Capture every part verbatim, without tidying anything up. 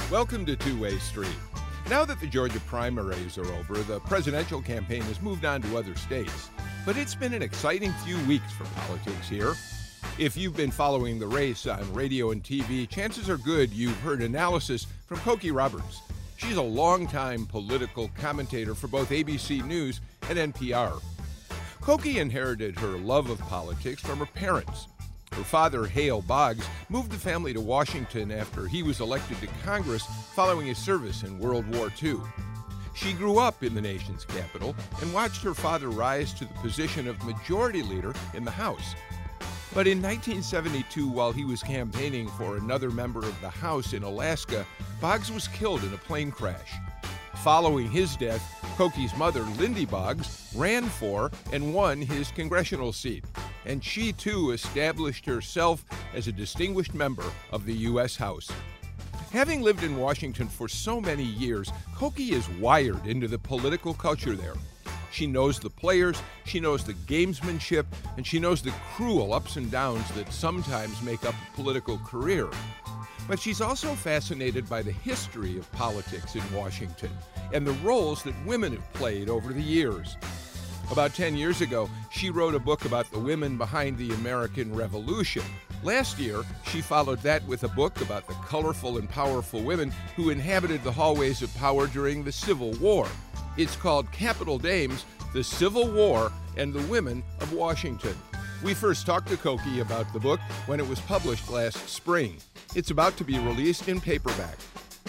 Welcome to Two-Way Street. Now that the Georgia primaries are over, the presidential campaign has moved on to other states. But it's been an exciting few weeks for politics here. If you've been following the race on radio and T V, chances are good you've heard analysis from Cokie Roberts. She's a longtime political commentator for both A B C News and N P R. Cokie inherited her love of politics from her parents. Her father, Hale Boggs, moved the family to Washington after he was elected to Congress following his service in World War Two. She grew up in the nation's capital and watched her father rise to the position of majority leader in the House. But in nineteen seventy-two, while he was campaigning for another member of the House in Alaska, Boggs was killed in a plane crash. Following his death, Cokie's mother, Lindy Boggs, ran for and won his congressional seat. And she, too, established herself as a distinguished member of the U S House. Having lived in Washington for so many years, Cokie is wired into the political culture there. She knows the players, she knows the gamesmanship, and she knows the cruel ups and downs that sometimes make up a political career. But she's also fascinated by the history of politics in Washington and the roles that women have played over the years. About ten years ago, she wrote a book about the women behind the American Revolution. Last year, she followed that with a book about the colorful and powerful women who inhabited the hallways of power during the Civil War. It's called Capital Dames, The Civil War and the Women of Washington. We first talked to Cokie about the book when it was published last spring. It's about to be released in paperback.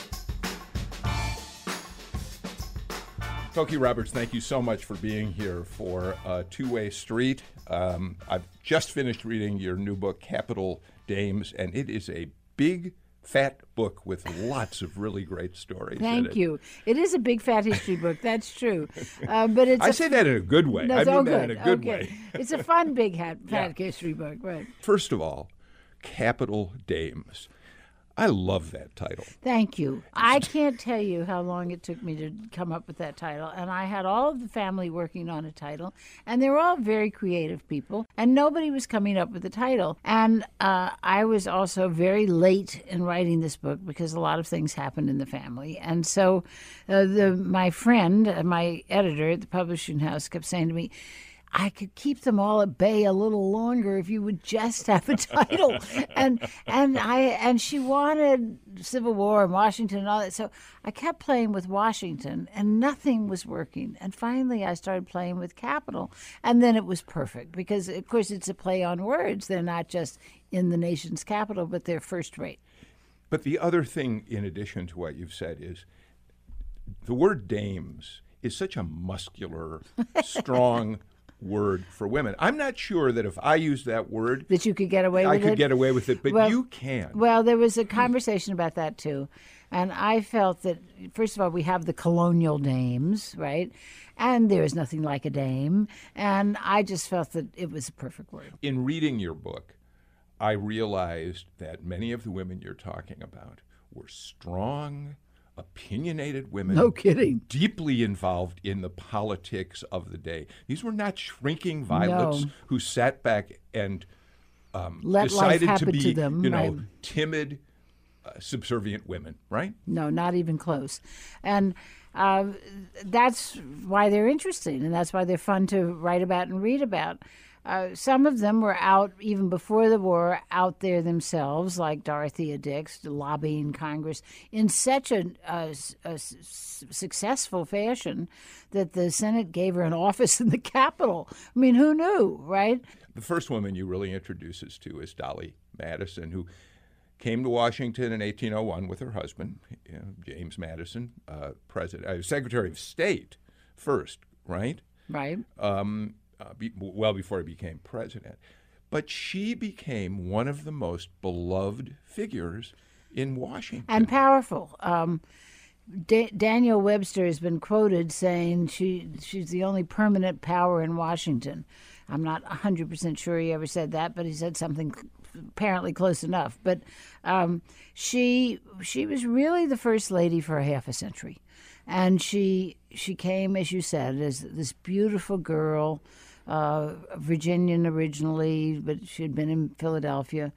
Cokie Roberts, thank you so much for being here for uh, Two-Way Street. Um, I've just finished reading your new book, Capital Dames, and it is a big, fat book with lots of really great stories. Thank in it. you. It is a big fat history book. That's true. Uh, but it's I a say that in a good way. No, I mean oh, that good. in a good okay. way. It's a fun big hat, fat Yeah. history book, right? First of all, Capital Dames. I love that title. Thank you. I can't tell you how long it took me to come up with that title. And I had all of the family working on a title, and they were all very creative people, and nobody was coming up with a title. And uh, I was also very late in writing this book because a lot of things happened in the family. And so uh, the, my friend, uh, my editor at the publishing house, kept saying to me, I could keep them all at bay a little longer if you would just have a title. and and I and she wanted Civil War and Washington and all that. So I kept playing with Washington, and nothing was working. And finally, I started playing with Capital, and then it was perfect because, of course, it's a play on words. They're not just in the nation's capital, but they're first rate. But the other thing, in addition to what you've said, is the word dames is such a muscular, strong word for women. I'm not sure that if I used that word that you could get away with I it. could get away with it, but well, you can. Well, there was a conversation about that too. And I felt that, first of all, we have the colonial dames, right? And there is nothing like a dame. And I just felt that it was a perfect word. In reading your book, I realized that many of the women you're talking about were strong, opinionated women. No kidding. Deeply involved in the politics of the day. These were not shrinking violets No. who sat back and um, Let life decided to happen be, to them, you know, right. timid, uh, subservient women, right? No, not even close. And uh, that's why they're interesting, and that's why they're fun to write about and read about. Uh, some of them were out even before the war, out there themselves, like Dorothea Dix, lobbying Congress in such a, a, a s- successful fashion that the Senate gave her an office in the Capitol. I mean, who knew, right? The first woman you really introduce us to is Dolly Madison, who came to Washington in eighteen oh one with her husband, you know, James Madison, uh, president, uh, Secretary of State first, right? Right. Um, uh, be, well before he became president. But she became one of the most beloved figures in Washington. And powerful. Um, Da- Daniel Webster has been quoted saying she she's the only permanent power in Washington. I'm not one hundred percent sure he ever said that, but he said something apparently close enough. But um, she she was really the first lady for a half a century. And she she came, as you said, as this beautiful girl, uh, Virginian originally, but she had been in Philadelphia.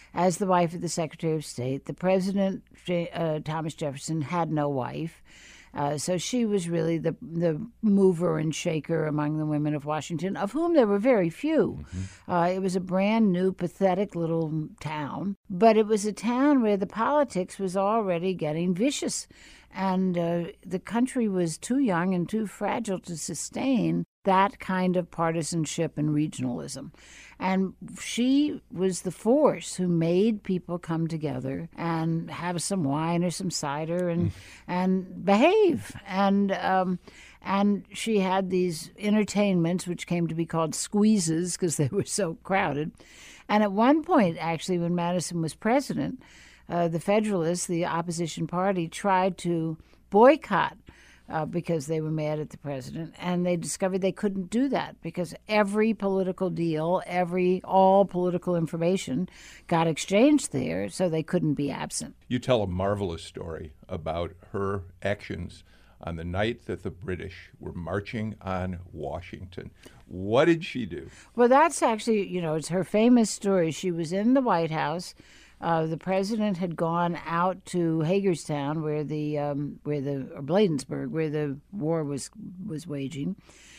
as the wife of the Secretary of State. The President, uh, Thomas Jefferson, had no wife. Uh, so she was really the the mover and shaker among the women of Washington, of whom there were very few. Mm-hmm. Uh, it was a brand new, pathetic little town, but it was a town where the politics was already getting vicious, and uh, the country was too young and too fragile to sustain that kind of partisanship and regionalism. And she was the force who made people come together and have some wine or some cider and mm. and behave. And um, and she had these entertainments, which came to be called squeezes because they were so crowded. And at one point, actually, when Madison was president, uh, the Federalists, the opposition party, tried to boycott Uh, because they were mad at the president, and they discovered they couldn't do that because every political deal, every all political information got exchanged there, so they couldn't be absent. You tell a marvelous story about her actions on the night that the British were marching on Washington. What did she do? Well, that's actually, you know, it's her famous story. She was in the White House. Uh, the president had gone out to Hagerstown, where the um, where the or Bladensburg, where the war was was waging,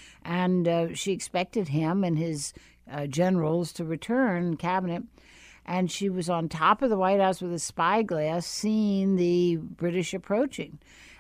and uh, she expected him and his uh, generals to return, cabinet, and she was on top of the White House with a spyglass, seeing the British approaching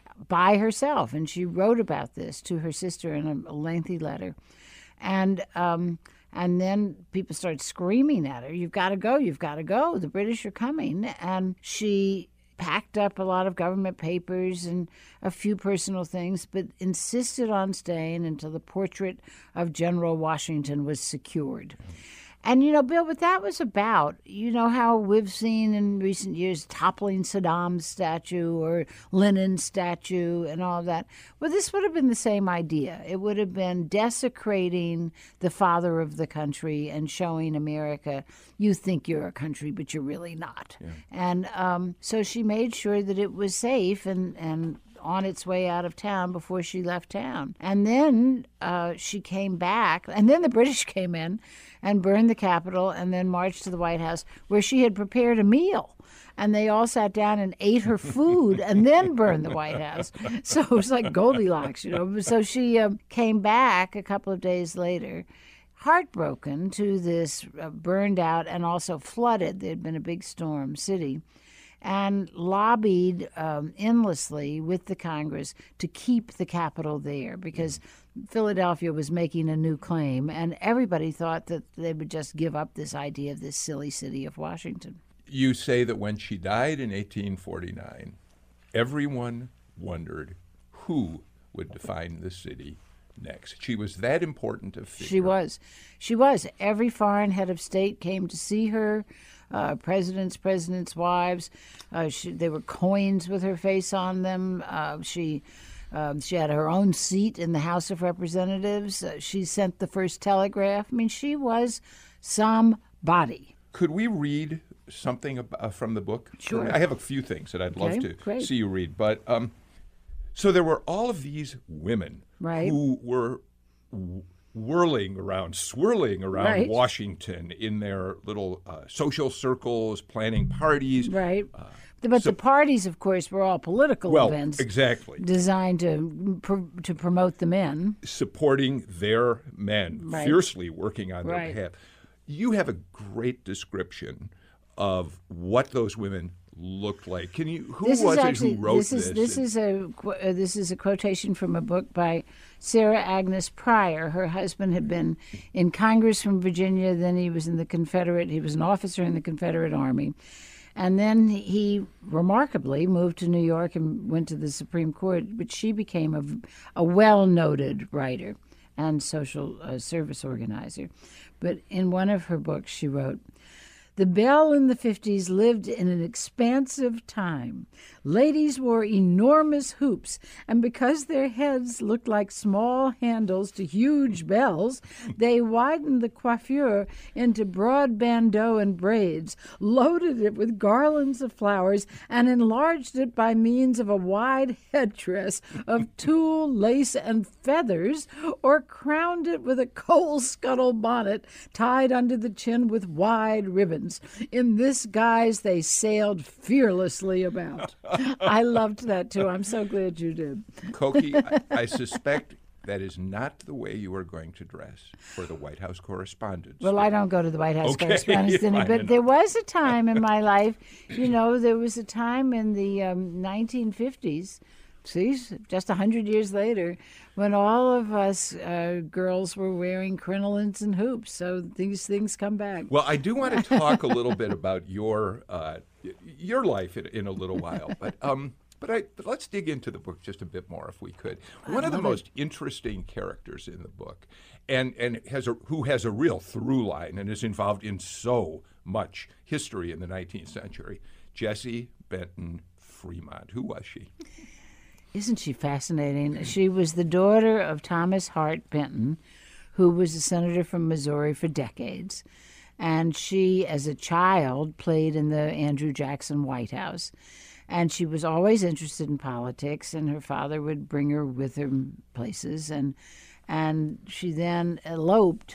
by herself, and she wrote about this to her sister in a, a lengthy letter, and. Um, And then people started screaming at her, "You've got to go, you've got to go. The British are coming." And she packed up a lot of government papers and a few personal things, but insisted on staying until the portrait of General Washington was secured. And, you know, Bill, what that was about, you know how we've seen in recent years toppling Saddam's statue or Lenin's statue and all of that. Well, this would have been the same idea. It would have been desecrating the father of the country and showing America, you think you're a country, but you're really not. Yeah. And um, so she made sure that it was safe and, and on its way out of town before she left town. And then uh, she came back, and then the British came in and burned the Capitol and then marched to the White House, where she had prepared a meal. And they all sat down and ate her food and then burned the White House. So it was like Goldilocks, you know. So she uh, came back a couple of days later, heartbroken, to this uh, burned out and also flooded, there had been a big storm, city, and lobbied um, endlessly with the Congress to keep the Capitol there because Philadelphia was making a new claim, and everybody thought that they would just give up this idea of this silly city of Washington. You say that when she died in eighteen forty-nine, everyone wondered who would define the city next. She was that important a figure. She was. She was. Every foreign head of state came to see her. Uh, presidents, presidents' wives. Uh, she, there were coins with her face on them. Uh, she um, she had her own seat in the House of Representatives. Uh, she sent the first telegraph. I mean, she was somebody. Could we read something ab- uh, from the book? Sure. I have a few things that I'd okay, love to great. see you read. But um, so there were all of these women right. who were w- whirling around, swirling around right. Washington in their little uh, social circles, planning parties. Right. Uh, but so, the parties, of course, were all political well, events. Exactly. Designed to pr- to promote the men. Supporting their men, right. fiercely working on their right. behalf. You have a great description of what those women looked like. Can you? Who this was is actually, it who wrote this? Is, this? This is a uh, this is a quotation from a book by Sarah Agnes Pryor. Her husband had been in Congress from Virginia. Then he was in the Confederate. He was an officer in the Confederate Army, and then he remarkably moved to New York and went to the Supreme Court. But she became a, a well-noted writer and social uh, service organizer. But in one of her books, she wrote, "The belle in the fifties lived in an expansive time. Ladies wore enormous hoops, and because their heads looked like small handles to huge bells, they widened the coiffure into broad bandeaux and braids, loaded it with garlands of flowers, and enlarged it by means of a wide headdress of tulle, lace, and feathers, or crowned it with a coal scuttle bonnet tied under the chin with wide ribbons. Indians. In this guise, they sailed fearlessly about. I loved that, too. I'm so glad you did. Cokie, I, I suspect that is not the way you are going to dress for the White House Correspondents' Well, Dinner. I don't go to the White House Okay, Correspondents' Dinner, fine but enough. there was a time in my life, you know, there was a time in the um, nineteen fifties, see, just one hundred years later, when all of us uh, girls were wearing crinolines and hoops. So these things come back. Well, I do want to talk a little bit about your uh, y- your life in, in a little while, but um, but I but let's dig into the book just a bit more, if we could. One of the most interesting characters in the book, and and has a who has a real through line and is involved in so much history in the nineteenth century, Jessie Benton Fremont. Who was she? Isn't she fascinating? She was the daughter of Thomas Hart Benton, who was a senator from Missouri for decades. And she, as a child, played in the Andrew Jackson White House. And she was always interested in politics, and her father would bring her with him places. And, and she then eloped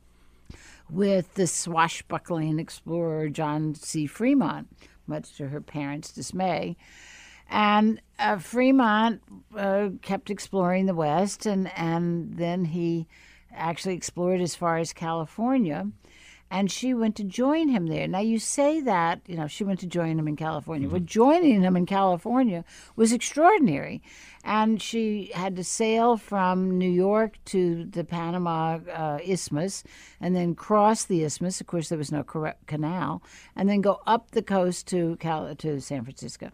with the swashbuckling explorer John C. Fremont, much to her parents' dismay. And uh, Fremont uh, kept exploring the West, and, and then he actually explored as far as California, and she went to join him there. Now, you say that, you know, she went to join him in California. Mm-hmm. Well, joining him in California was extraordinary, and she had to sail from New York to the Panama uh, Isthmus, and then cross the Isthmus. Of course, there was no cor- canal, and then go up the coast to Cal- to San Francisco.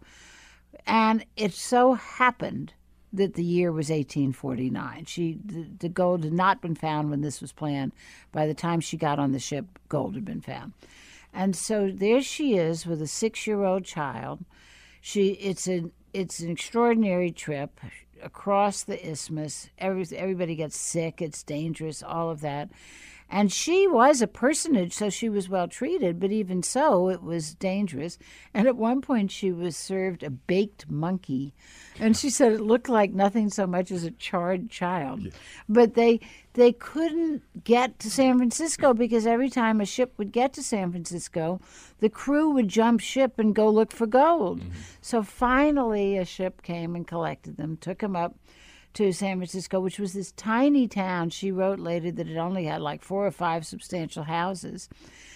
And it so happened that the year was eighteen forty-nine. She, the, the gold had not been found when this was planned. By the time she got on the ship, gold had been found. And so there she is with a six-year-old child. She, it's an, it's an extraordinary trip across the isthmus. Every, everybody gets sick. It's dangerous, all of that. And she was a personage, so she was well treated, but even so, it was dangerous. And at one point, she was served a baked monkey, and she said it looked like nothing so much as a charred child. Yeah. But they they couldn't get to San Francisco because every time a ship would get to San Francisco, the crew would jump ship and go look for gold. Mm-hmm. So finally, a ship came and collected them, took them up to San Francisco, which was this tiny town. She wrote later that it only had like four or five substantial houses.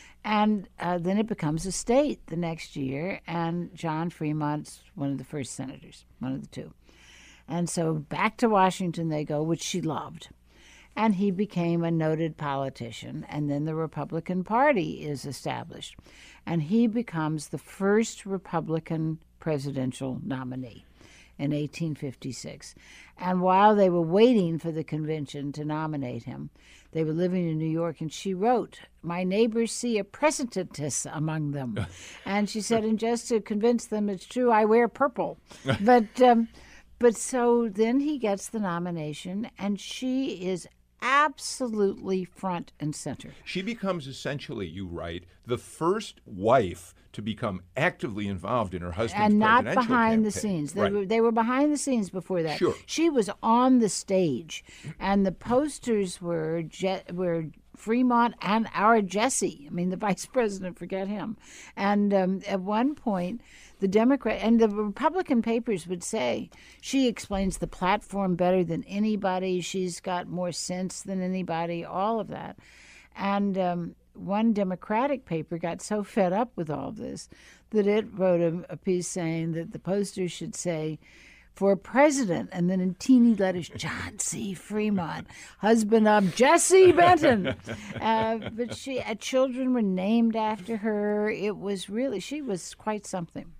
And uh, then it becomes a state the next year, and John Fremont's one of the first senators, one of the two. And so back to Washington they go, which she loved. And he became a noted politician, and then the Republican Party is established. And he becomes the first Republican presidential nominee in eighteen fifty-six. And while they were waiting for the convention to nominate him, they were living in New York, and she wrote, "My neighbors see a precipitous among them." And she said, and just to convince them it's true, I wear purple. But, um, but so then he gets the nomination, and she is absolutely front and center. She becomes essentially, you write, the first wife to become actively involved in her husband's and not presidential behind campaign. the scenes. They right. were they were behind the scenes before that. Sure. She was on the stage, and the posters were Je- were Fremont and our Jesse. I mean, the vice president, forget him. And um, at one point, the Democrat and the Republican papers would say she explains the platform better than anybody. She's got more sense than anybody. All of that, and. Um, One Democratic paper got so fed up with all this that it wrote a, a piece saying that the posters should say, "For president," and then in teeny letters, "John C. Fremont, husband of Jessie Benton." uh, but she, uh, children were named after her. It was really, she was quite something.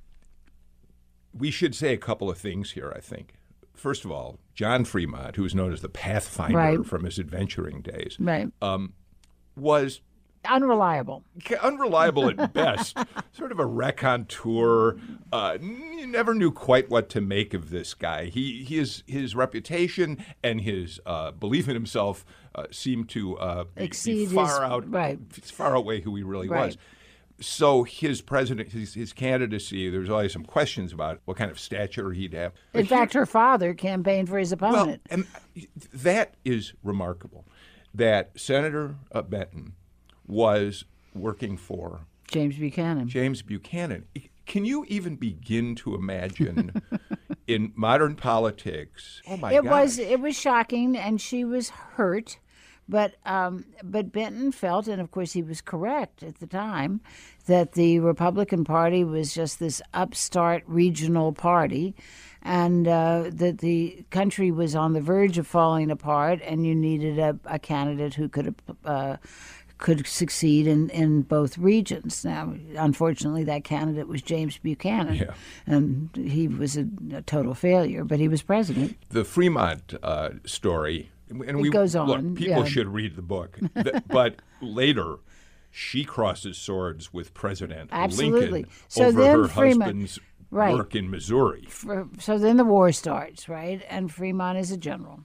We should say a couple of things here, I think. First of all, John Fremont, who was known as the Pathfinder right. from his adventuring days, right. um, was unreliable. Unreliable at best. Sort of a raconteur. Uh, you never knew quite what to make of this guy. He, his, his reputation and his uh, belief in himself uh, seemed to uh, be, exceed be far his, out, right. far outweigh who he really right. was. So his president, his, his candidacy, there was always some questions about what kind of stature he'd have. But in fact, her father campaigned for his opponent. Well, and that is remarkable, that Senator uh, Benton was working for James Buchanan. James Buchanan. Can you even begin to imagine in modern politics? Oh my It gosh. was it was shocking, and she was hurt. But um, but Benton felt, and of course he was correct at the time, that the Republican Party was just this upstart regional party, and uh, that the country was on the verge of falling apart, and you needed a, a candidate who could uh, could succeed in, in both regions. Now, unfortunately, that candidate was James Buchanan, Yeah. and he was a, a total failure, but he was president. The Fremont uh, story. And It we, goes on, Look, people yeah. should read the book. Th- but later, she crosses swords with President Absolutely. Lincoln So over then her Fremont- husband's right. work in Missouri. For, so then the war starts, right? And Fremont is a general.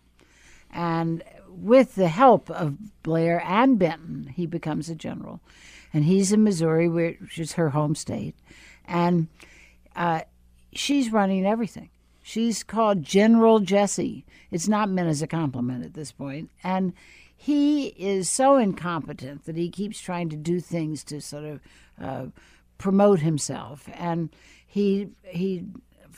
And with the help of Blair and Benton, he becomes a general. And he's in Missouri, which is her home state. And uh, she's running everything. She's called General Jessie. It's not meant as a compliment at this point. And he is so incompetent that he keeps trying to do things to sort of uh, promote himself. And he he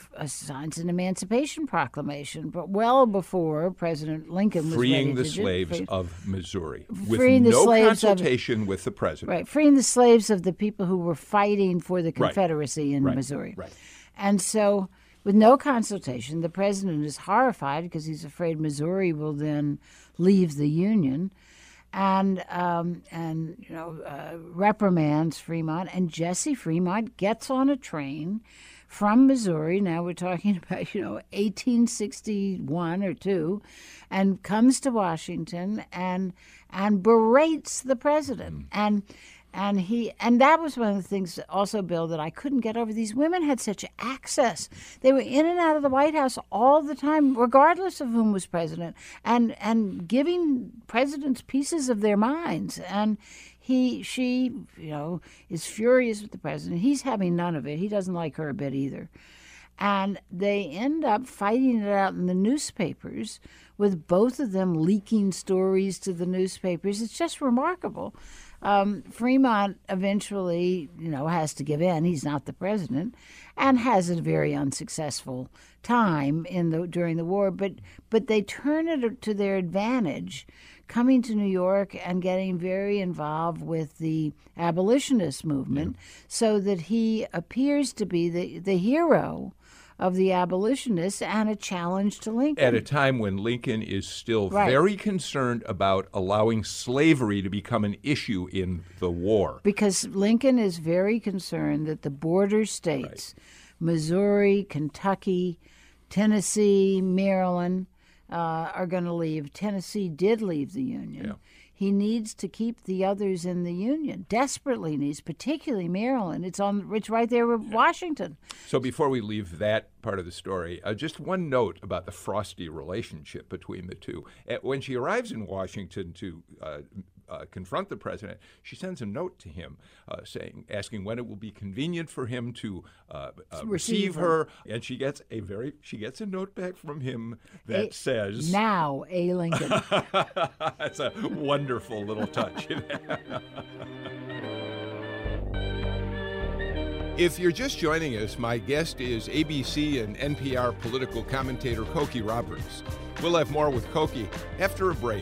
signs an Emancipation Proclamation, but well before President Lincoln was Freeing ready the to do- slaves free- of Missouri Freeing the with no slaves of- consultation with the president. Right, freeing the slaves of the people who were fighting for the Confederacy in Right, Missouri. right. And so, with no consultation, the president is horrified because he's afraid Missouri will then leave the Union, and um, and you know uh, reprimands Fremont. And Jesse Fremont gets on a train from Missouri. Now we're talking about you know eighteen sixty-one or two, and comes to Washington and and berates the president. Mm. And and he and that was one of the things also, Bill, that I couldn't get over. These women had such access. They were in and out of the White House all the time, regardless of whom was president, and and giving presidents pieces of their minds. And he she, you know, is furious with the president. He's having none of it. He doesn't like her a bit either. And they end up fighting it out in the newspapers, with both of them leaking stories to the newspapers. It's just remarkable. Um, Fremont eventually, you know, has to give in. He's not the president, and has a very unsuccessful time in the during the war. But but they turn it to their advantage, coming to New York and getting very involved with the abolitionist movement, yeah. so that he appears to be the the hero of the abolitionists and a challenge to Lincoln. At a time when Lincoln is still right. very concerned about allowing slavery to become an issue in the war. Because Lincoln is very concerned that the border states, right. Missouri, Kentucky, Tennessee, Maryland, uh, are going to leave. Tennessee did leave the Union. Yeah. He needs to keep the others in the Union, desperately needs, particularly Maryland. It's on, it's right there with Washington. So before we leave that part of the story, uh, just one note about the frosty relationship between the two. At, when she arrives in Washington to uh, uh, confront the president, she sends a note to him uh, saying, asking when it will be convenient for him to uh, uh, receive, receive her. her. And she gets a very, she gets a note back from him that a, says, "Now, A. Lincoln." That's a wonderful little touch. If you're just joining us, my guest is A B C and N P R political commentator Cokie Roberts. We'll have more with Cokie after a break.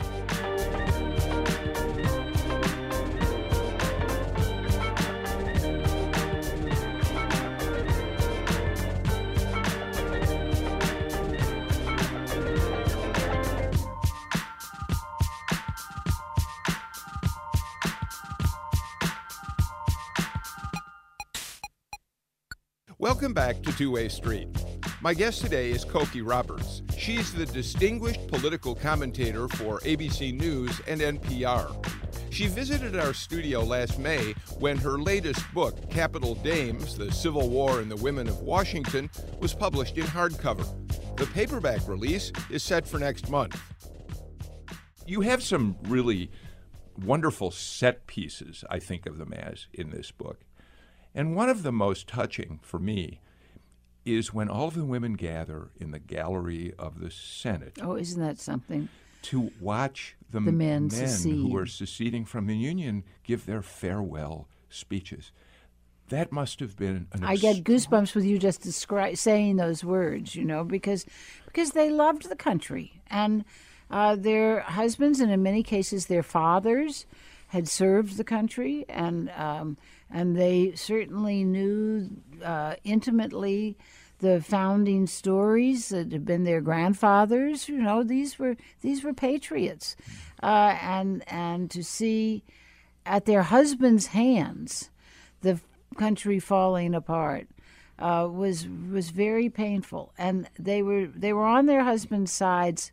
Welcome back to Two-Way Street. My guest today is Cokie Roberts. She's the distinguished political commentator for A B C News and N P R. She visited our studio last May when her latest book, Capital Dames, The Civil War and the Women of Washington, was published in hardcover. The paperback release is set for next month. You have some really wonderful set pieces, I think of them as, in this book. And one of the most touching for me is when all of the women gather in the gallery of the Senate. Oh, isn't that something? To watch the, the men, men secede. who are seceding from the Union give their farewell speeches. That must have been an I get goosebumps with you just descri- saying those words, you know, because because they loved the country. And uh, their husbands, and in many cases their fathers, had served the country, and um, and they certainly knew uh, intimately the founding stories that had been their grandfathers. You know, these were these were patriots, uh, and and to see at their husbands' hands the country falling apart uh, was was very painful, and they were they were on their husbands' sides,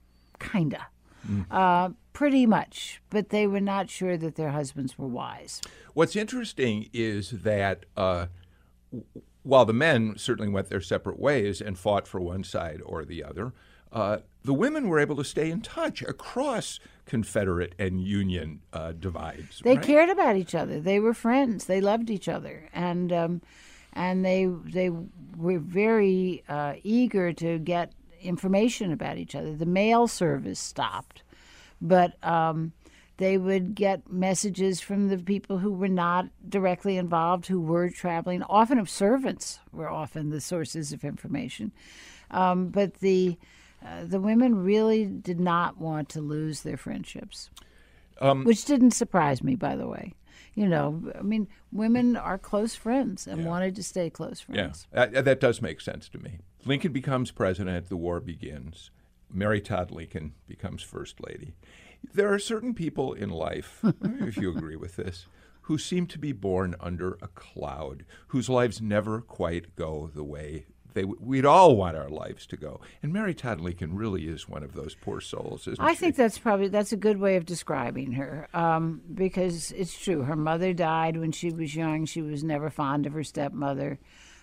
kinda, mm. uh, pretty much, but they were not sure that their husbands were wise. What's interesting is that uh, while the men certainly went their separate ways and fought for one side or the other, uh, the women were able to stay in touch across Confederate and Union uh, divides. They right? cared about each other. They were friends. They loved each other, and um, and they they were very uh, eager to get information about each other. The mail service stopped, but um, they would get messages from the people who were not directly involved, who were traveling. Often, of servants were often the sources of information, um, but the Uh, the women really did not want to lose their friendships, um, which didn't surprise me, by the way. You know, I mean, women are close friends and yeah. wanted to stay close friends. Yeah, that, that does make sense to me. Lincoln becomes president, the war begins. Mary Todd Lincoln becomes first lady. There are certain people in life, if you agree with this, who seem to be born under a cloud, whose lives never quite go the way They, we'd all want our lives to go. And Mary Todd Lincoln really is one of those poor souls, isn't I she? think that's probably, that's a good way of describing her, um, because it's true. Her mother died when she was young. She was never fond of her stepmother.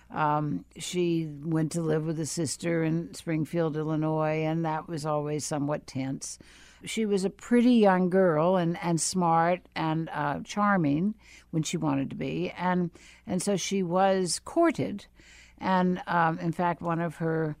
Um, she went to live with a sister in Springfield, Illinois, and that was always somewhat tense. She was a pretty young girl and, and smart and uh, charming when she wanted to be, and and so she was courted. And um, in fact, one of her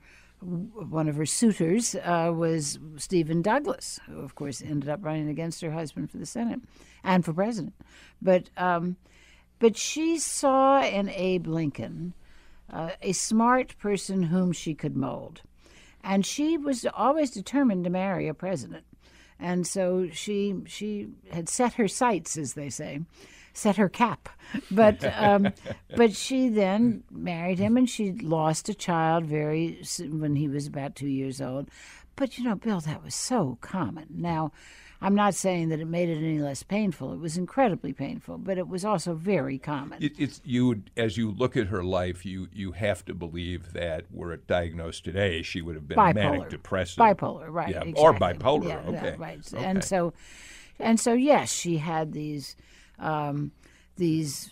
one of her suitors uh, was Stephen Douglas, who of course ended up running against her husband for the Senate and for president. But um, but she saw in Abe Lincoln uh, a smart person whom she could mold, and she was always determined to marry a president. And so she she had set her sights, as they say. Set her cap, but um, but she then married him, and she lost a child very when he was about two years old. But you know, Bill, that was so common. Now, I'm not saying that it made it any less painful. It was incredibly painful, but it was also very common. It, it's you as you look at her life, you you have to believe that were it diagnosed today, she would have been bipolar. manic depressive, bipolar, right? Yeah, exactly. or bipolar. Yeah, okay, yeah, right. Okay. And so, and so, yes, she had these. Um, these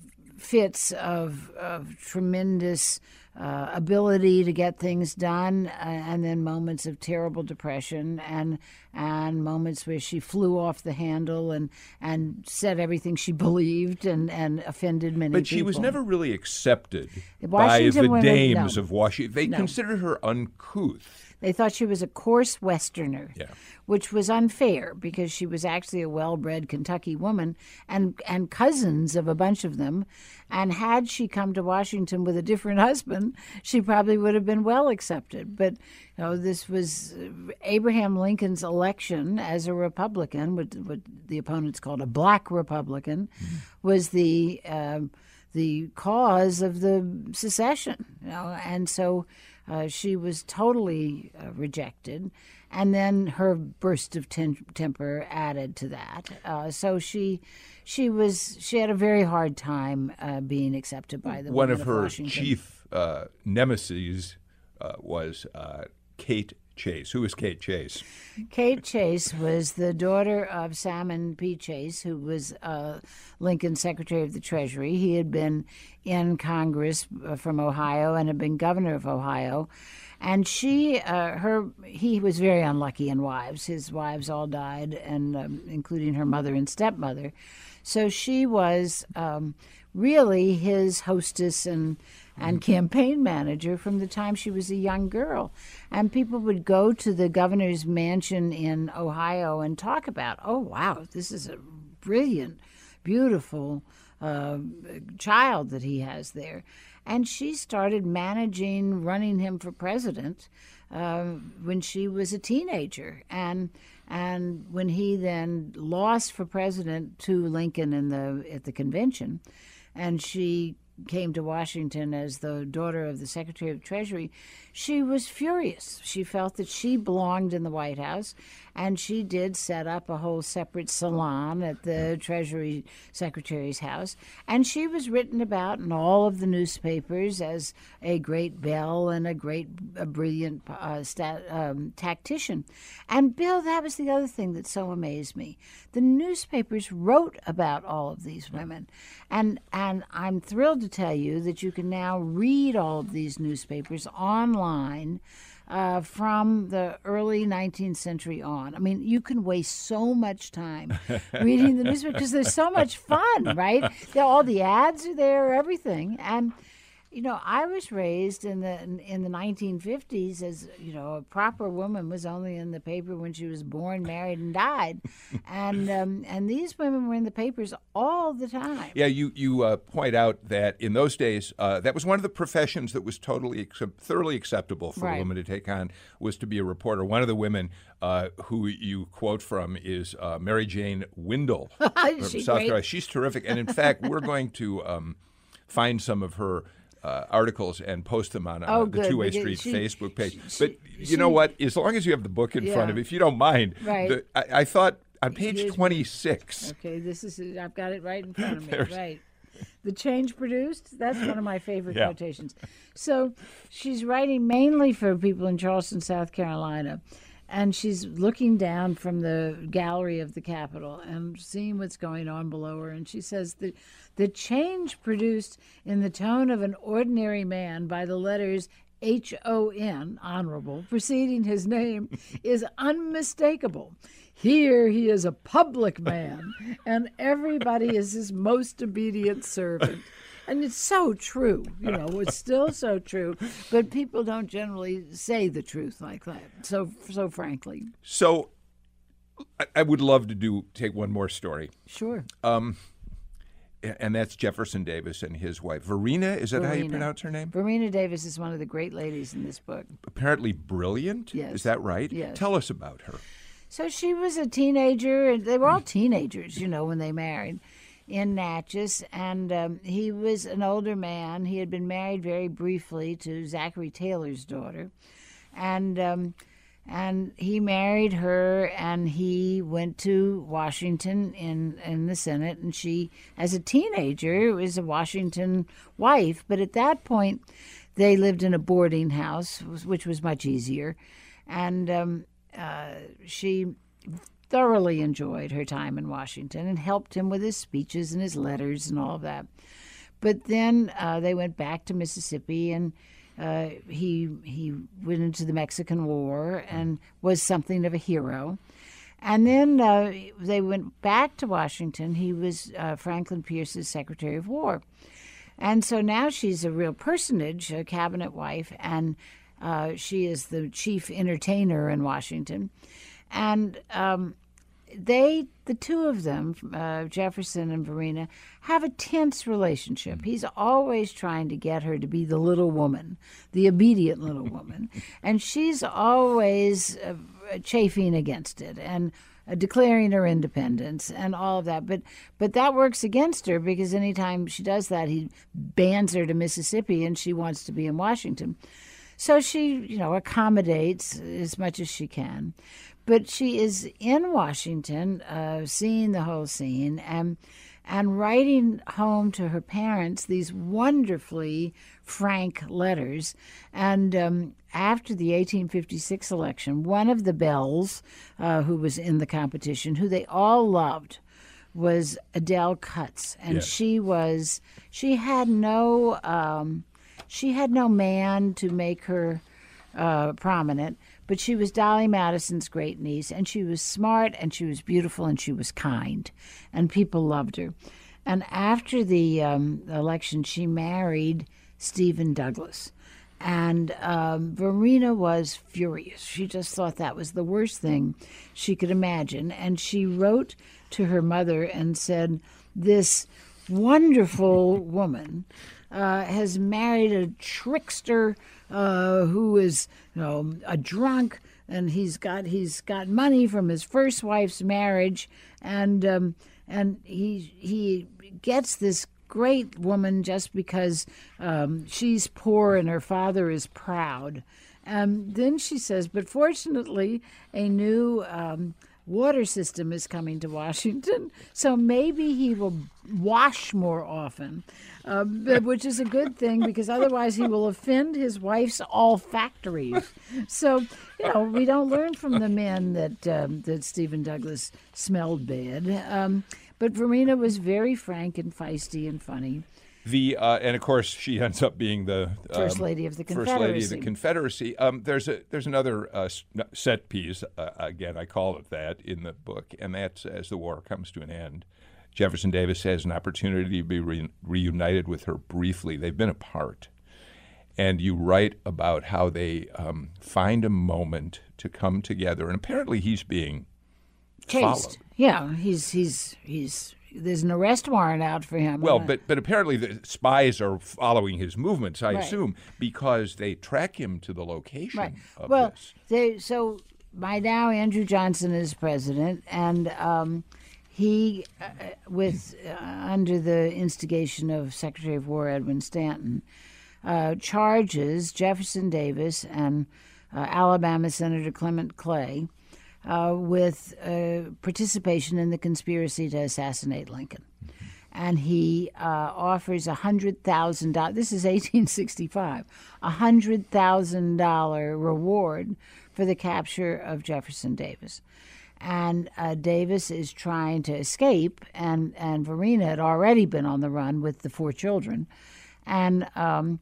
fits of, of tremendous uh, ability to get things done, uh, and then moments of terrible depression, and and moments where she flew off the handle and, and said everything she believed and, and offended many people. But she was never really accepted Washington by the women, dames no. of Washington. They No. considered her uncouth. They thought she was a coarse Westerner, yeah. which was unfair because she was actually a well-bred Kentucky woman and, and cousins of a bunch of them. And had she come to Washington with a different husband, she probably would have been well accepted. But you know, this was Abraham Lincoln's election as a Republican, what, what the opponents called a black Republican, mm-hmm. was the uh, the cause of the secession. You know, and so. Uh, she was totally uh, rejected, and then her burst of ten- temper added to that. Uh, so she, she was she had a very hard time uh, being accepted by the one women of her Washington. chief uh, nemesis uh, was uh, Kate Chase. Who was Kate Chase? Kate Chase was the daughter of Salmon P. Chase, who was uh, Lincoln's Secretary of the Treasury. He had been in Congress uh, from Ohio and had been governor of Ohio. And she, uh, her, he was very unlucky in wives. His wives all died, and um, including her mother and stepmother. So she was um, really his hostess and and campaign manager from the time she was a young girl. And people would go to the governor's mansion in Ohio and talk about, oh, wow, this is a brilliant, beautiful uh, child that he has there. And she started managing, running him for president uh, when she was a teenager. And and when he then lost for president to Lincoln in the at the convention, and she came to Washington as the daughter of the Secretary of Treasury, she was furious. She felt that she belonged in the White House, and she did set up a whole separate salon at the Treasury Secretary's house. And she was written about in all of the newspapers as a great belle and a great, a brilliant uh, stat, um, tactician. And Bill, that was the other thing that so amazed me. The newspapers wrote about all of these women. And, and I'm thrilled to tell you that you can now read all of these newspapers online uh, from the early nineteenth century on. I mean, you can waste so much time reading the newspaper because there's so much fun, right? They're, all the ads are there, everything. And you know, I was raised in the in the nineteen fifties as, you know, a proper woman was only in the paper when she was born, married, and died, and um, and these women were in the papers all the time. Yeah, you you uh, point out that in those days, uh, that was one of the professions that was totally accept- thoroughly acceptable for right. a woman to take on, was to be a reporter. One of the women uh, who you quote from is uh, Mary Jane Windle from she South great? Carolina. She's terrific, and in fact, we're going to um, find some of her Uh, articles and post them on uh, oh, the Two-Way Street she, Facebook page. She, but you she, know what? As long as you have the book in yeah. front of you, if you don't mind, right. the, I, I thought on page Here's twenty-six. Okay, this is I've got it right in front of me. There's- Right. The change produced, that's one of my favorite Yeah. quotations. So she's writing mainly for people in Charleston, South Carolina. And she's looking down from the gallery of the Capitol and seeing what's going on below her. And she says that the change produced in the tone of an ordinary man by the letters H O N, honorable, preceding his name, is unmistakable. Here he is a public man, and everybody is his most obedient servant. And it's so true, you know, it's still so true, but people don't generally say the truth like that, so so frankly. So I, I would love to do take one more story. Sure. Um, and that's Jefferson Davis and his wife. Verena, is that Verena. how you pronounce her name? Verena Davis is one of the great ladies in this book. Apparently brilliant. Yes. Is that right? Yes. Tell us about her. So she was a teenager, and they were all teenagers, you know, when they married in Natchez, and um, he was an older man. He had been married very briefly to Zachary Taylor's daughter, and um, and he married her, and he went to Washington in in the Senate, and she, as a teenager, was a Washington wife. But at that point, they lived in a boarding house, which was much easier, and um, uh, she thoroughly enjoyed her time in Washington and helped him with his speeches and his letters and all of that. But then uh, they went back to Mississippi, and uh, he he went into the Mexican War and was something of a hero. And then uh, they went back to Washington. He was uh, Franklin Pierce's Secretary of War. And so now she's a real personage, a cabinet wife, and uh, she is the chief entertainer in Washington. And um, they, the two of them, uh, Jefferson and Verena, have a tense relationship. He's always trying to get her to be the little woman, the obedient little woman. And she's always uh, chafing against it and uh, declaring her independence and all of that. But but that works against her, because anytime she does that, he bans her to Mississippi, and she wants to be in Washington. So she, you know, accommodates as much as she can. But she is in Washington, uh, seeing the whole scene, and and writing home to her parents these wonderfully frank letters. And um, after the eighteen fifty-six election, one of the belles uh, who was in the competition, who they all loved, was Adele Cutts, and Yes. she was she had no um, she had no man to make her uh, prominent. But she was Dolly Madison's great niece, and she was smart, and she was beautiful, and she was kind, and people loved her. And after the um, election, she married Stephen Douglas. And um, Verena was furious. She just thought that was the worst thing she could imagine. And she wrote to her mother and said, this wonderful woman uh, has married a trickster uh, who is, you know, a drunk, and he's got he's got money from his first wife's marriage, and um, and he he gets this great woman just because um, she's poor and her father is proud. And then she says, but fortunately, a new um, water system is coming to Washington, so maybe he will wash more often, uh, which is a good thing because otherwise he will offend his wife's olfactories. So, you know, we don't learn from the men that um, that Stephen Douglas smelled bad. Um, but Verena was very frank and feisty and funny. The uh, and of course she ends up being the um, First Lady of the Confederacy. First Lady of the Confederacy. Um, there's a there's another uh, set piece uh, again I call it that in the book, and that's as the war comes to an end. Jefferson Davis has an opportunity to be re- reunited with her briefly. They've been apart, and you write about how they um, find a moment to come together, and apparently he's being chased. Followed. Yeah, he's he's he's. There's an arrest warrant out for him. Well, but but apparently the spies are following his movements, I Right. assume, because they track him to the location Right. of Well, this. they, so by now Andrew Johnson is president, and um, he, uh, with uh, under the instigation of Secretary of War Edwin Stanton, uh, charges Jefferson Davis and uh, Alabama Senator Clement Clay Uh, with uh, participation in the conspiracy to assassinate Lincoln. And he uh, offers a one hundred thousand dollars, this is eighteen sixty-five, a one hundred thousand dollars reward for the capture of Jefferson Davis. And uh, Davis is trying to escape, and, and Verena had already been on the run with the four children. And um,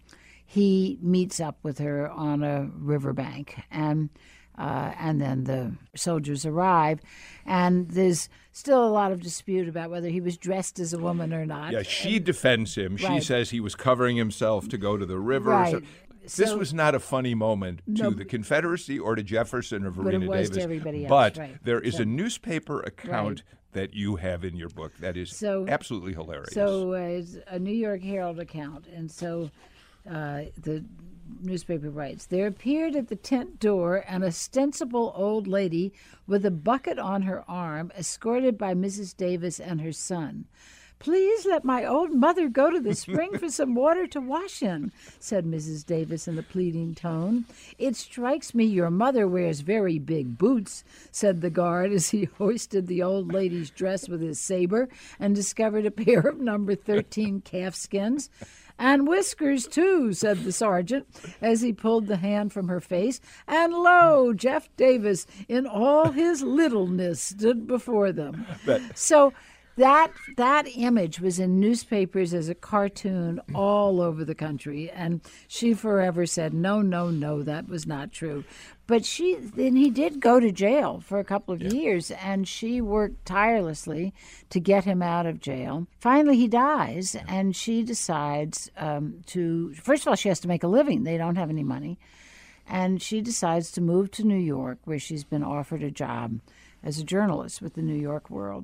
he meets up with her on a riverbank. And Uh, and then the soldiers arrive, and there's still a lot of dispute about whether he was dressed as a woman or not. Yeah, she and, defends him. She right. says he was covering himself to go to the river. Right. So this So- was not a funny moment to No, the Confederacy or to Jefferson or But Verena it was Davis. to everybody else, but right. there is So- a newspaper account Right. that you have in your book that is So- absolutely hilarious. So uh, it's a New York Herald account, and so uh, the newspaper writes, there appeared at the tent door an ostensible old lady with a bucket on her arm, escorted by Missus Davis and her son. Please let my old mother go to the spring for some water to wash in, said Missus Davis in a pleading tone. It strikes me your mother wears very big boots, said the guard as he hoisted the old lady's dress with his saber and discovered a pair of number thirteen calfskins. And whiskers, too, said the sergeant as he pulled the hand from her face. And lo, Jeff Davis in all his littleness stood before them. But- so that that image was in newspapers as a cartoon all over the country, and she forever said, no, no, no, that was not true. But she then he did go to jail for a couple of Yeah. years, and she worked tirelessly to get him out of jail. Finally, he dies, yeah. and she decides um, to, first of all, she has to make a living. They don't have any money. And she decides to move to New York, where she's been offered a job as a journalist with the New York World.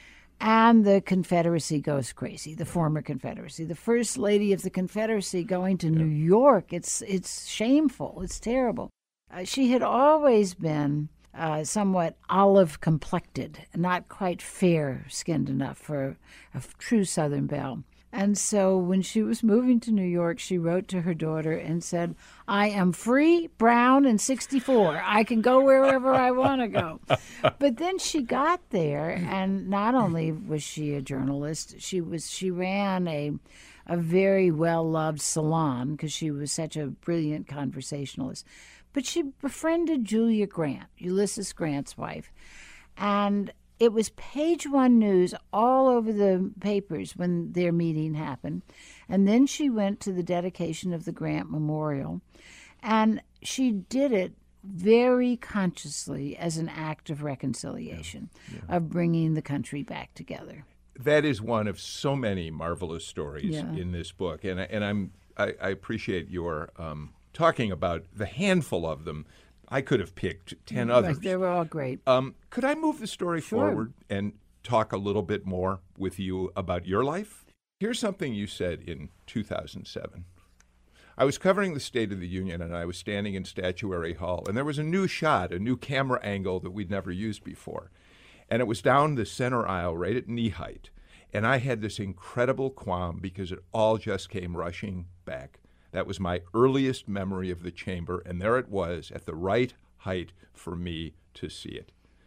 And the Confederacy goes crazy, the former Confederacy. The First Lady of the Confederacy going to yeah. New York, it's it's shameful, it's terrible. Uh, she had always been uh, somewhat olive-complected, not quite fair-skinned enough for a true Southern belle. And so when she was moving to New York, she wrote to her daughter and said, I am free, brown, and sixty-four. I can go wherever I want to go. But then she got there, and not only was she a journalist, she was she ran a a very well-loved salon because she was such a brilliant conversationalist. But she befriended Julia Grant, Ulysses Grant's wife, and it was page one news all over the papers when their meeting happened. And then she went to the dedication of the Grant Memorial. And she did it very consciously as an act of reconciliation, yeah, yeah. of bringing the country back together. That is one of so many marvelous stories yeah. in this book. And, I, and I'm, I, I appreciate your um, talking about the handful of them. I could have picked ten others. They were all great. Um, could I move the story Sure. forward and talk a little bit more with you about your life? Here's something you said in two thousand seven. I was covering the State of the Union, and I was standing in Statuary Hall, and there was a new shot, a new camera angle that we'd never used before. And it was down the center aisle, right at knee height. And I had this incredible qualm because it all just came rushing back. That was my earliest memory of the chamber, and there it was at the right height for me to see it.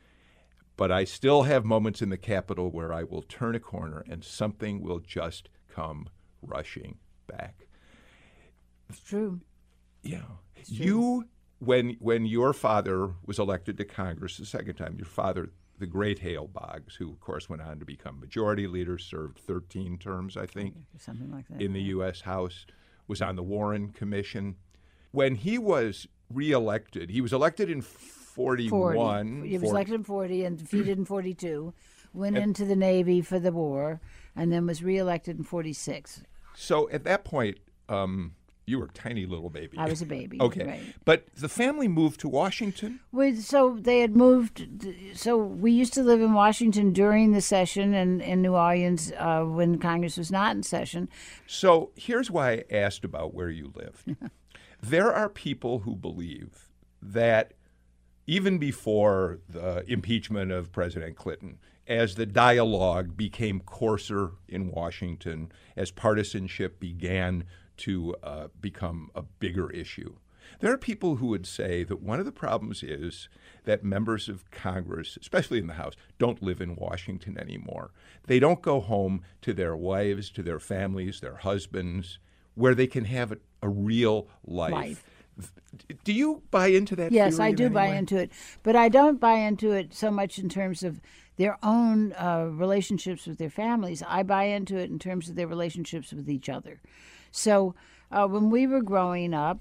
But I still have moments in the Capitol where I will turn a corner and something will just come rushing back. It's true. Yeah. It's true. You, when when your father was elected to Congress the second time, your father, the great Hale Boggs, who, of course, went on to become majority leader, served thirteen terms, I think, something like that, in the yeah. U S House, was on the Warren Commission. When he was reelected, he was elected in forty-one. forty. He was elected in forty and defeated in forty-two, went And- into the Navy for the war, and then was reelected in forty-six. So at that point, um, you were a tiny little baby. I was a baby. Okay. Right. But the family moved to Washington? We, so they had moved. So we used to live in Washington during the session, and in New Orleans uh, when Congress was not in session. So here's why I asked about where you lived. There are people who believe that even before the impeachment of President Clinton, as the dialogue became coarser in Washington, as partisanship began to uh, become a bigger issue, there are people who would say that one of the problems is that members of Congress, especially in the House, don't live in Washington anymore. They don't go home to their wives, to their families, their husbands, where they can have a, a real life. Life. Do you buy into that? Yes, theory I in do any buy way? into it, but I don't buy into it so much in terms of their own uh, relationships with their families. I buy into it in terms of their relationships with each other. So uh, when we were growing up,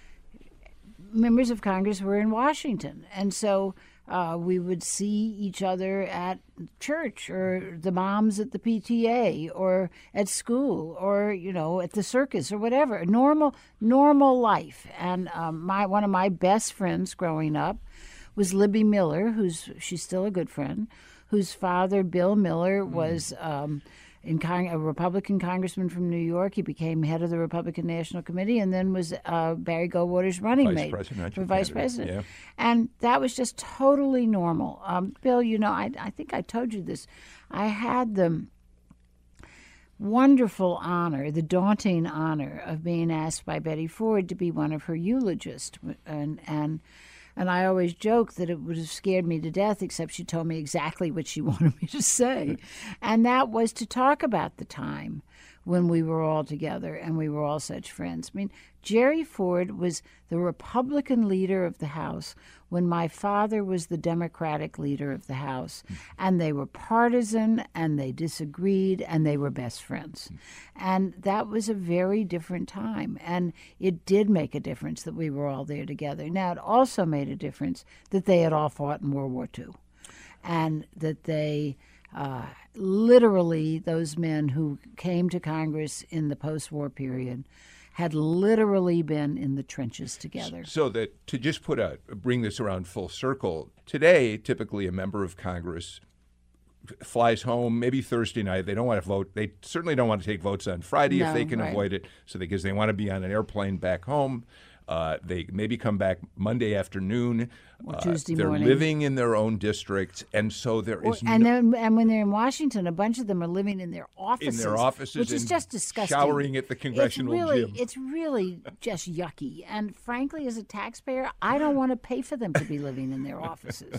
members of Congress were in Washington, and so uh, we would see each other at church, or the moms at the P T A, or at school, or you know at the circus, or whatever. Normal, normal life. And um, my one of my best friends growing up was Libby Miller, who's she's still a good friend, whose father Bill Miller was. Um, In Cong- a Republican congressman from New York. He became head of the Republican National Committee and then was uh, Barry Goldwater's running Vice mate presidential for vice candidate, president. yeah. And that was just totally normal. Um, Bill, you know, I, I think I told you this. I had the wonderful honor, the daunting honor of being asked by Betty Ford to be one of her eulogists. And, and And I always joke that it would have scared me to death, except she told me exactly what she wanted me to say. And that was to talk about the time when we were all together and we were all such friends. I mean, Jerry Ford was the Republican leader of the House when my father was the Democratic leader of the House. And they were partisan, and they disagreed, and they were best friends. And that was a very different time. And it did make a difference that we were all there together. Now, it also made a difference that they had all fought in World War Two, and that they uh, literally, those men who came to Congress in the post-war period, had literally been in the trenches together. So that to just put a bring this around full circle, today typically a member of Congress flies home maybe Thursday night. They don't want to vote. They certainly don't want to take votes on Friday No, if they can right. avoid it. So because they want to be on an airplane back home. Uh, they maybe come back Monday afternoon. Or Uh, Tuesday they're morning. living in their own districts, and so there Or- is and no, then, and when they're in Washington, a bunch of them are living in their offices, in their offices, which is and just disgusting. showering at the congressional it's really, gym. It's really just yucky. And frankly, as a taxpayer, I don't want to pay for them to be living in their offices.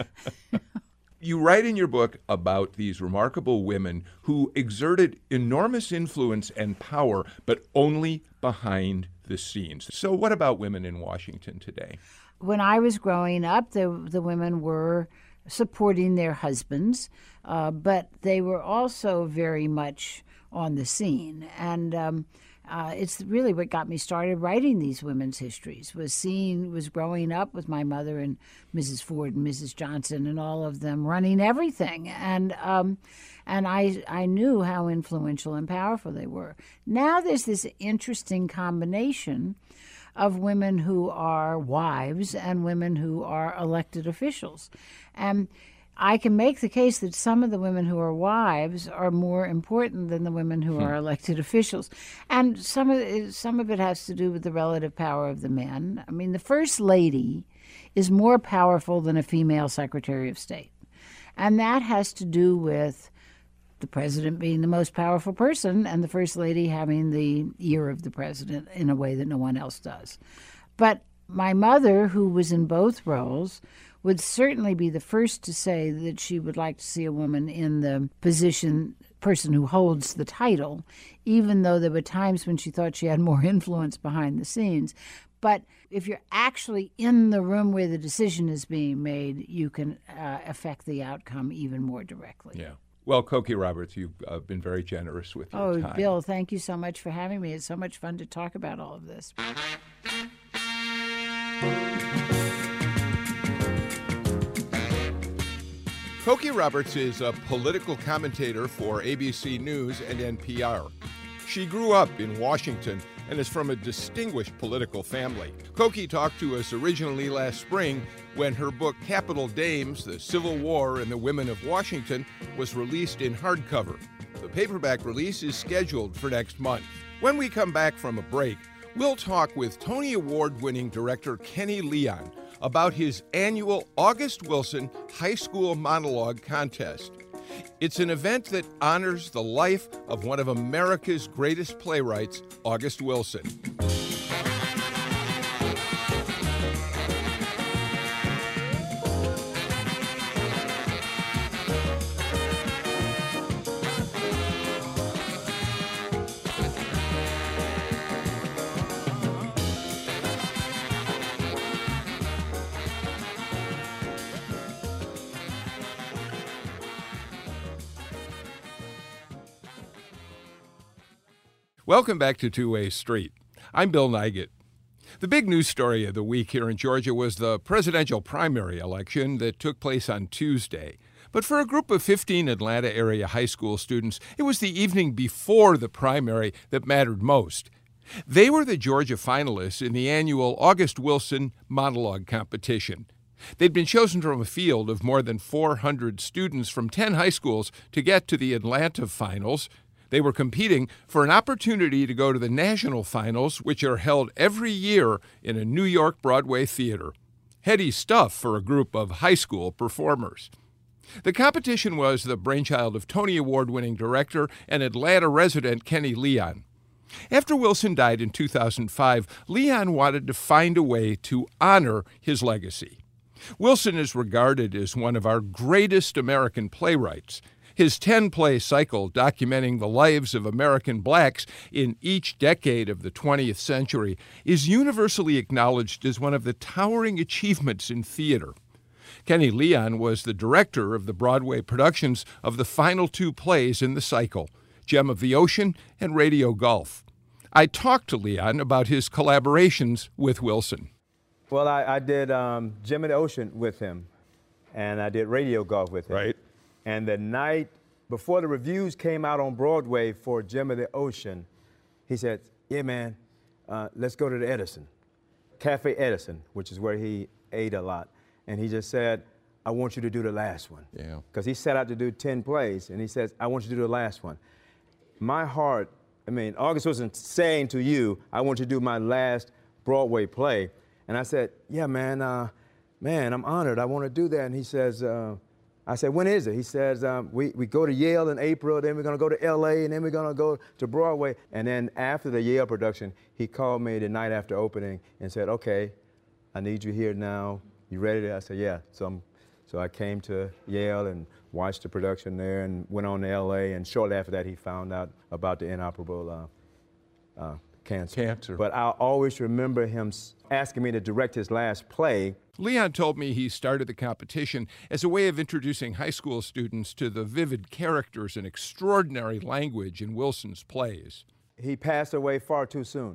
You write in your book about these remarkable women who exerted enormous influence and power, but only behind the scenes. So what about women in Washington today? When I was growing up, the the women were supporting their husbands, uh, but they were also very much on the scene. And um, uh, it's really what got me started writing these women's histories, was seeing, was growing up with my mother and Missus Ford and Missus Johnson and all of them running everything. And um, and I, I knew how influential and powerful they were. Now there's this interesting combination of women who are wives and women who are elected officials. And I can make the case that some of the women who are wives are more important than the women who hmm. are elected officials. And some of it, some of it has to do with the relative power of the men. I mean, the First Lady is more powerful than a female Secretary of State. And that has to do with the president being the most powerful person and the First Lady having the ear of the president in a way that no one else does. But my mother, who was in both roles, would certainly be the first to say that she would like to see a woman in the position, person who holds the title, even though there were times when she thought she had more influence behind the scenes. But if you're actually in the room where the decision is being made, you can uh, affect the outcome even more directly. Yeah. Well, Cokie Roberts, you've uh, been very generous with your oh, time. Oh, Bill, thank you so much for having me. It's so much fun to talk about all of this. Cokie Roberts is a political commentator for A B C News and N P R. She grew up in Washington and is from a distinguished political family. Cokie talked to us originally last spring when her book Capital Dames, The Civil War and the Women of Washington was released in hardcover. The paperback release is scheduled for next month. When we come back from a break, we'll talk with Tony Award-winning director Kenny Leon about his annual August Wilson High School Monologue Contest. It's an event that honors the life of one of America's greatest playwrights, August Wilson. Welcome back to Two-Way Street. I'm Bill Nigut. The big news story of the week here in Georgia was the presidential primary election that took place on Tuesday. But for a group of fifteen Atlanta area high school students, it was the evening before the primary that mattered most. They were the Georgia finalists in the annual August Wilson Monologue Competition. They'd been chosen from a field of more than four hundred students from ten high schools to get to the Atlanta finals. They were competing for an opportunity to go to the national finals, which are held every year in a New York Broadway theater. Heady stuff for a group of high school performers. The competition was the brainchild of Tony Award-winning director and Atlanta resident Kenny Leon. After Wilson died in two thousand five, Leon wanted to find a way to honor his legacy. Wilson is regarded as one of our greatest American playwrights. His ten-play cycle documenting the lives of American blacks in each decade of the twentieth century is universally acknowledged as one of the towering achievements in theater. Kenny Leon was the director of the Broadway productions of the final two plays in the cycle, Gem of the Ocean and Radio Golf. I talked to Leon about his collaborations with Wilson. Well, I, I did um, Gem of the Ocean with him, and I did Radio Golf with him. Right. And the night before the reviews came out on Broadway for Gem of the Ocean, he said, yeah, man, uh, let's go to the Edison, Cafe Edison, which is where he ate a lot. And he just said, I want you to do the last one. Yeah. Because he set out to do ten plays, and he says, I want you to do the last one. My heart, I mean, August wasn't saying to you, I want you to do my last Broadway play. And I said, yeah, man, uh, man, I'm honored. I want to do that. And he says, uh, I said, when is it? He says, um, we, we go to Yale in April, then we're going to go to L A, and then we're going to go to Broadway. And then after the Yale production, he called me the night after opening and said, okay, I need you here now. You ready to? I said, yeah. So, I'm, so I came to Yale and watched the production there and went on to L A. And shortly after that, he found out about the inoperable uh, uh, cancer. Cancer. But I'll always remember him asking me to direct his last play. Leon told me he started the competition as a way of introducing high school students to the vivid characters and extraordinary language in Wilson's plays. He passed away far too soon,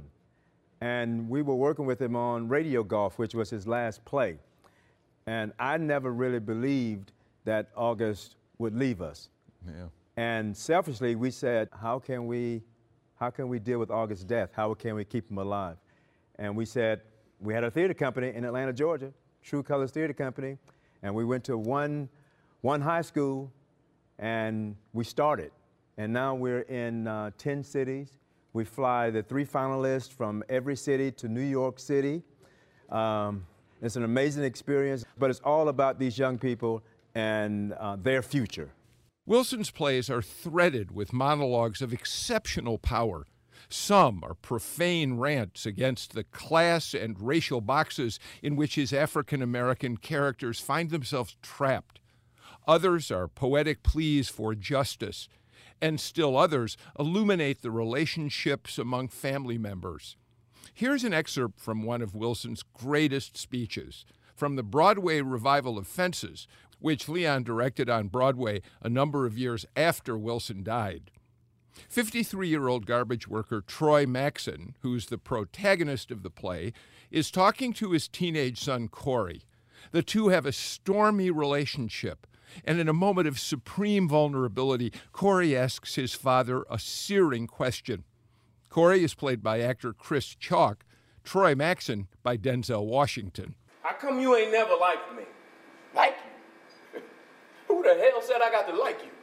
and we were working with him on Radio Golf, which was his last play. And I never really believed that August would leave us. Yeah. And selfishly, we said, how can we, how can we deal with August's death? How can we keep him alive? And we said, we had a theater company in Atlanta, Georgia, True Colors Theater Company, and we went to one, one high school, and we started. And now we're in uh, ten cities. We fly the three finalists from every city to New York City. Um, it's an amazing experience, but it's all about these young people and uh, their future. Wilson's plays are threaded with monologues of exceptional power. Some are profane rants against the class and racial boxes in which his African-American characters find themselves trapped. Others are poetic pleas for justice, and still others illuminate the relationships among family members. Here's an excerpt from one of Wilson's greatest speeches, from the Broadway revival of Fences, which Leon directed on Broadway a number of years after Wilson died. fifty-three-year-old garbage worker Troy Maxson, who's the protagonist of the play, is talking to his teenage son Corey. The two have a stormy relationship, and in a moment of supreme vulnerability, Corey asks his father a searing question. Corey is played by actor Chris Chalk, Troy Maxson by Denzel Washington. How come you ain't never liked me? Like you? Who the hell said I got to like you?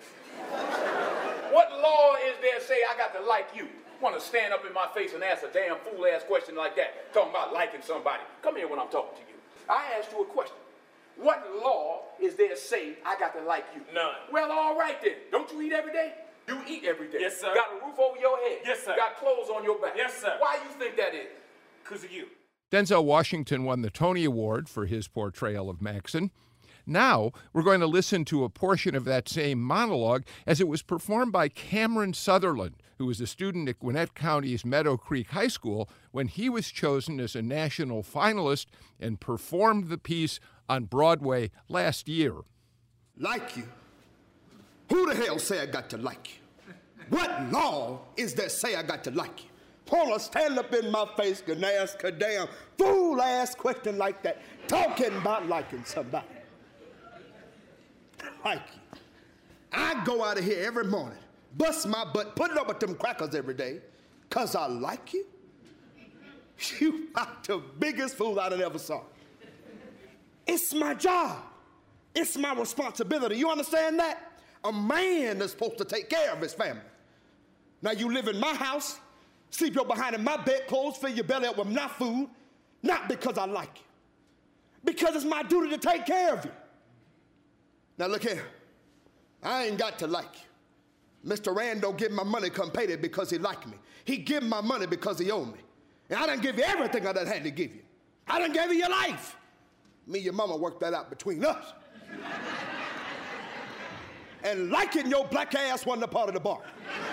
What law is there say I got to like you? Want to stand up in my face and ask a damn fool-ass question like that, talking about liking somebody. Come here when I'm talking to you. I asked you a question. What law is there say I got to like you? None. Well, all right then. Don't you eat every day? You eat every day. Yes, sir. Got a roof over your head. Yes, sir. Got clothes on your back. Yes, sir. Why you think that is? Because of you. Denzel Washington won the Tony Award for his portrayal of Maxson. Now, we're going to listen to a portion of that same monologue as it was performed by Cameron Sutherland, who was a student at Gwinnett County's Meadow Creek High School when he was chosen as a national finalist and performed the piece on Broadway last year. Like you? Who the hell say I got to like you? What law is there say I got to like you? Paula, stand up in my face and ask a damn fool-ass question like that, talking about liking somebody. Like you. I go out of here every morning, bust my butt, put it up with them crackers every day, because I like you? You are the biggest fool I ever saw. It's my job. It's my responsibility. You understand that? A man is supposed to take care of his family. Now you live in my house, sleep your behind in my bedclothes, fill your belly up with my food, not because I like you. Because it's my duty to take care of you. Now look here, I ain't got to like you. Mister Rand don't give my money come paid it because he like me. He give my money because he owe me. And I done give you everything I done had to give you. I done gave you your life. Me and your mama worked that out between us. And liking your black ass wasn't a part of the bargain.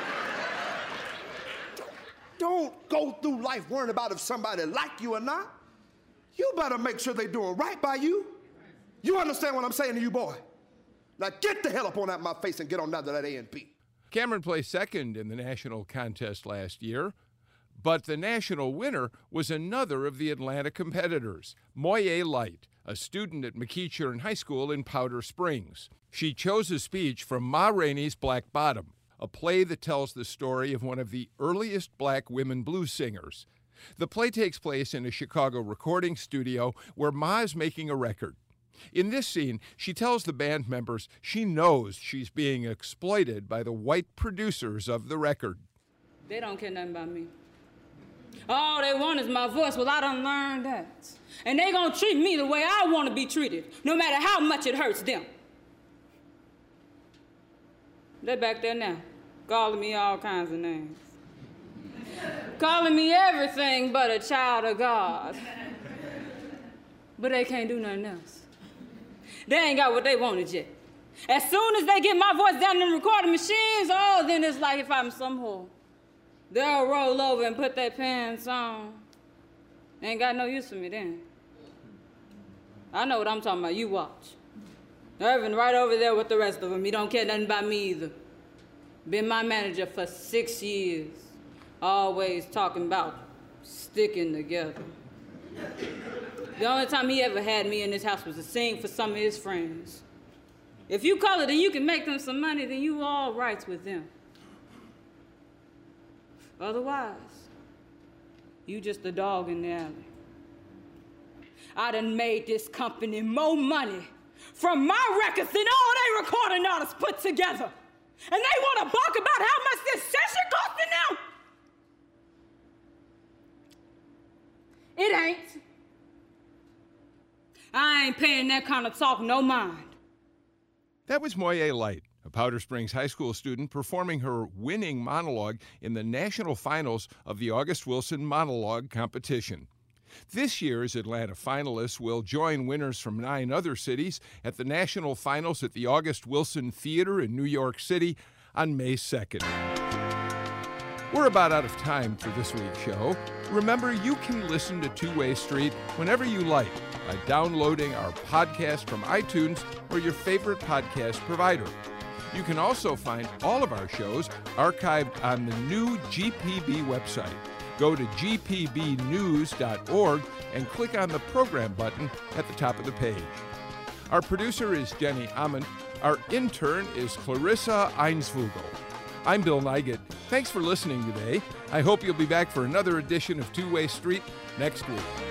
Don't go through life worrying about if somebody like you or not. You better make sure they're doing right by you. You understand what I'm saying to you, boy? Now get the hell up on out my face and get on down to that A and P. Cameron placed second in the national contest last year, but the national winner was another of the Atlanta competitors, Moye Light, a student at McEachern High School in Powder Springs. She chose a speech from Ma Rainey's Black Bottom, a play that tells the story of one of the earliest black women blues singers. The play takes place in a Chicago recording studio where Ma is making a record. In this scene, she tells the band members she knows she's being exploited by the white producers of the record. They don't care nothing about me. All they want is my voice. Well, I done learned that. And they gonna treat me the way I want to be treated, no matter how much it hurts them. They're back there now, calling me all kinds of names. Calling me everything but a child of God. But they can't do nothing else. They ain't got what they wanted yet. As soon as they get my voice down in the recording machines, oh, then it's like if I'm some whore. They'll roll over and put their pants on. They ain't got no use for me then. I know what I'm talking about. You watch. Irvin right over there with the rest of them. He don't care nothing about me either. Been my manager for six years. Always talking about sticking together. The only time he ever had me in this house was to sing for some of his friends. If you call it and you can make them some money, then you all right with them. Otherwise, you just a dog in the alley. I done made this company more money from my records than all they recording artists put together. And they want to bark about how much this session costing them? It ain't. I ain't paying that kind of talk no mind. That was Moye Light, a Powder Springs High School student performing her winning monologue in the national finals of the August Wilson Monologue Competition. This year's Atlanta finalists will join winners from nine other cities at the national finals at the August Wilson Theater in New York City on May second. We're about out of time for this week's show. Remember, you can listen to Two-Way Street whenever you like by downloading our podcast from iTunes or your favorite podcast provider. You can also find all of our shows archived on the new G P B website. Go to g p b news dot org and click on the program button at the top of the page. Our producer is Jenny Amon. Our intern is Clarissa Einsvogel. I'm Bill Nygut. Thanks for listening today. I hope you'll be back for another edition of Two-Way Street next week.